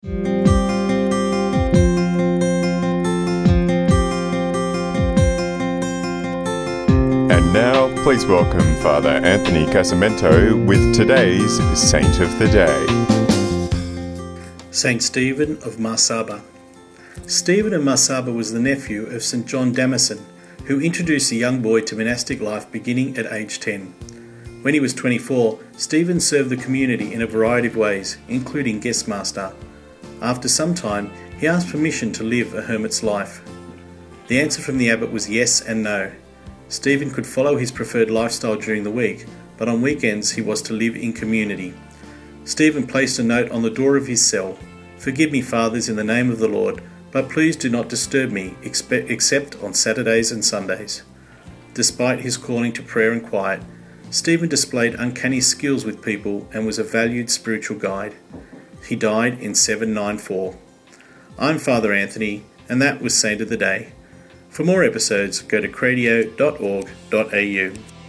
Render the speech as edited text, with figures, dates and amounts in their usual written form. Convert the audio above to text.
And now, please welcome Father Anthony Casamento with today's Saint of the Day. Saint Stephen of Marsaba. Stephen of Marsaba was the nephew of St. John Damascene, who introduced the young boy to monastic life beginning at age 10. When he was 24, Stephen served the community in a variety of ways, including guest master. After some time, he asked permission to live a hermit's life. The answer from the abbot was yes and no. Stephen could follow his preferred lifestyle during the week, but on weekends he was to live in community. Stephen placed a note on the door of his cell: "Forgive me, fathers, in the name of the Lord, but please do not disturb me except on Saturdays and Sundays." Despite his calling to prayer and quiet, Stephen displayed uncanny skills with people and was a valued spiritual guide. He died in 794. I'm Father Anthony, and that was Saint of the Day. For more episodes, go to cradio.org.au.